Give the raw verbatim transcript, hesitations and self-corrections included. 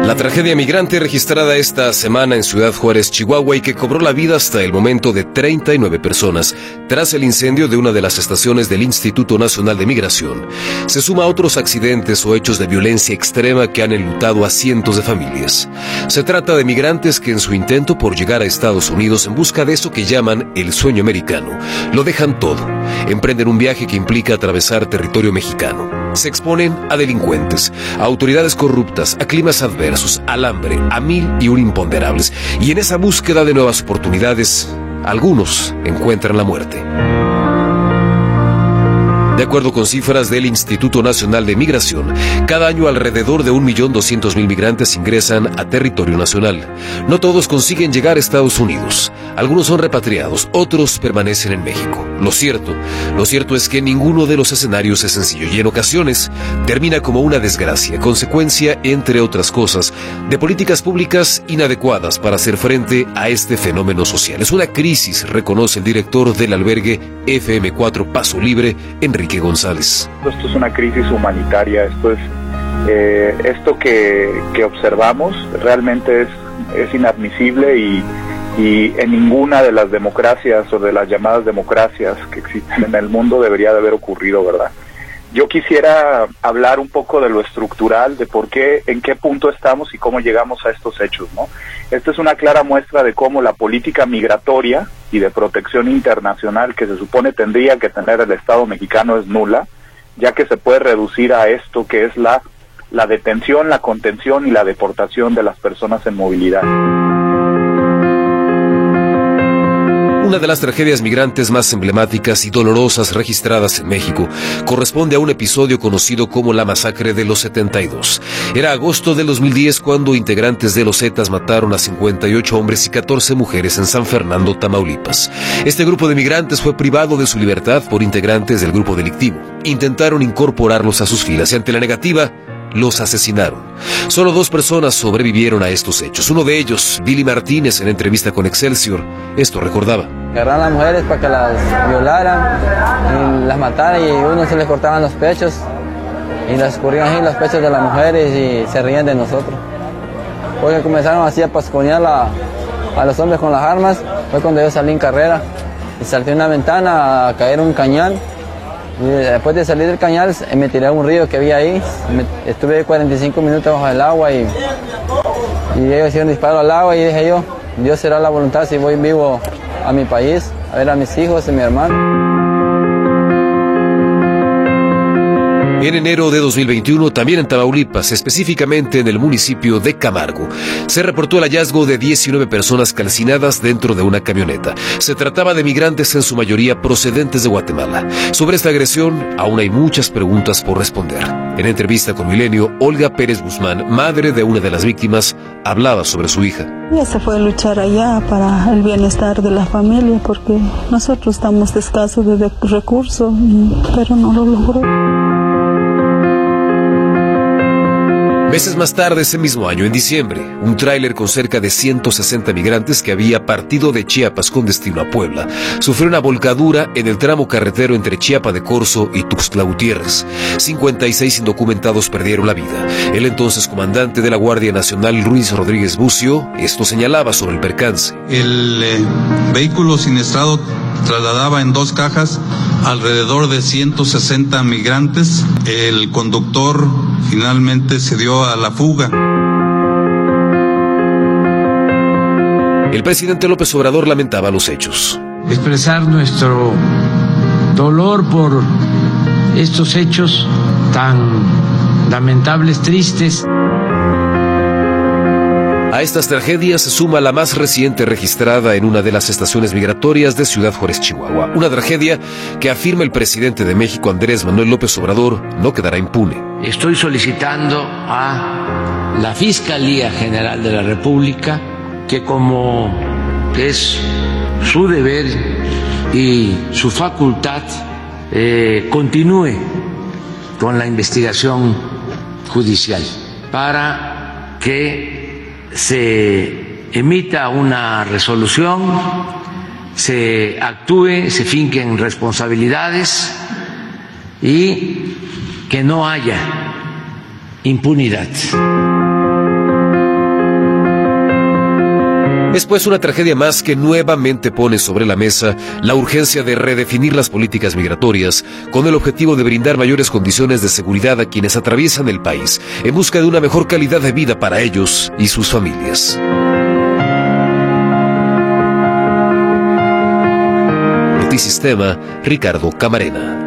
La tragedia migrante registrada esta semana en Ciudad Juárez, Chihuahua, y que cobró la vida hasta el momento de treinta y nueve personas tras el incendio de una de las estaciones del Instituto Nacional de Migración, se suma a otros accidentes o hechos de violencia extrema que han enlutado a cientos de familias. Se trata de migrantes que en su intento por llegar a Estados Unidos en busca de eso que llaman el sueño americano, lo dejan todo, emprenden un viaje que implica atravesar territorio mexicano. Se exponen a delincuentes, a autoridades corruptas, a climas adversos, al hambre, a mil y un imponderables. Y en esa búsqueda de nuevas oportunidades, algunos encuentran la muerte. De acuerdo con cifras del Instituto Nacional de Migración, cada año alrededor de un millón doscientos mil migrantes ingresan a territorio nacional. No todos consiguen llegar a Estados Unidos. Algunos son repatriados, otros permanecen en México. Lo cierto, lo cierto es que ninguno de los escenarios es sencillo y en ocasiones termina como una desgracia, consecuencia, entre otras cosas, de políticas públicas inadecuadas para hacer frente a este fenómeno social. Es una crisis, reconoce el director del albergue F M cuatro Paso Libre, Enrique González. Esto es una crisis humanitaria, esto es eh, esto que, que observamos realmente es, es inadmisible y, y en ninguna de las democracias o de las llamadas democracias que existen en el mundo debería de haber ocurrido, ¿verdad? Yo quisiera hablar un poco de lo estructural, de por qué, en qué punto estamos y cómo llegamos a estos hechos, ¿no? Esta es una clara muestra de cómo la política migratoria y de protección internacional que se supone tendría que tener el Estado mexicano es nula, ya que se puede reducir a esto que es la, la detención, la contención y la deportación de las personas en movilidad. Una de las tragedias migrantes más emblemáticas y dolorosas registradas en México corresponde a un episodio conocido como la masacre de los setenta y dos. Era agosto del dos mil diez cuando integrantes de los Zetas mataron a cincuenta y ocho hombres y catorce mujeres en San Fernando, Tamaulipas. Este grupo de migrantes fue privado de su libertad por integrantes del grupo delictivo. Intentaron incorporarlos a sus filas y ante la negativa, los asesinaron. Solo dos personas sobrevivieron a estos hechos. Uno de ellos, Billy Martínez, en entrevista con Excelsior, esto recordaba. Agarraron a las mujeres para que las violaran y las mataran y uno se les cortaban los pechos y las escurrían así los pechos de las mujeres y se rían de nosotros. Porque comenzaron así a pasconear la, a los hombres con las armas. Fue cuando yo salí en carrera y salté una ventana a caer un cañal. Y después de salir del cañal me tiré a un río que había ahí, me, estuve cuarenta y cinco minutos bajo el agua y, y ellos hicieron disparo al agua y dije yo, Dios será la voluntad si voy vivo a mi país, a ver a mis hijos y a mi hermano. En enero de dos mil veintiuno, también en Tamaulipas, específicamente en el municipio de Camargo, se reportó el hallazgo de diecinueve personas calcinadas dentro de una camioneta. Se trataba de migrantes en su mayoría procedentes de Guatemala. Sobre esta agresión, aún hay muchas preguntas por responder. En entrevista con Milenio, Olga Pérez Guzmán, madre de una de las víctimas, hablaba sobre su hija. Ella se fue a luchar allá para el bienestar de la familia porque nosotros estamos escasos de recursos, pero no lo logró. Meses más tarde, ese mismo año, en diciembre, un tráiler con cerca de ciento sesenta migrantes que había partido de Chiapas con destino a Puebla sufrió una volcadura en el tramo carretero entre Chiapa de Corzo y Tuxtla Gutiérrez. cincuenta y seis indocumentados perdieron la vida. El entonces comandante de la Guardia Nacional, Luis Rodríguez Bucio, esto señalaba sobre el percance. El eh, vehículo siniestrado trasladaba en dos cajas alrededor de ciento sesenta migrantes. El conductor finalmente se dio a la fuga. El presidente López Obrador lamentaba los hechos. Expresar nuestro dolor por estos hechos tan lamentables, tristes. A estas tragedias se suma la más reciente registrada en una de las estaciones migratorias de Ciudad Juárez, Chihuahua. Una tragedia que, afirma el presidente de México, Andrés Manuel López Obrador, no quedará impune. Estoy solicitando a la Fiscalía General de la República que, como es su deber y su facultad, eh, continúe con la investigación judicial para que se emita una resolución, se actúe, se finquen responsabilidades y que no haya impunidad. Es pues una tragedia más que nuevamente pone sobre la mesa la urgencia de redefinir las políticas migratorias con el objetivo de brindar mayores condiciones de seguridad a quienes atraviesan el país en busca de una mejor calidad de vida para ellos y sus familias. Notisistema, Ricardo Camarena.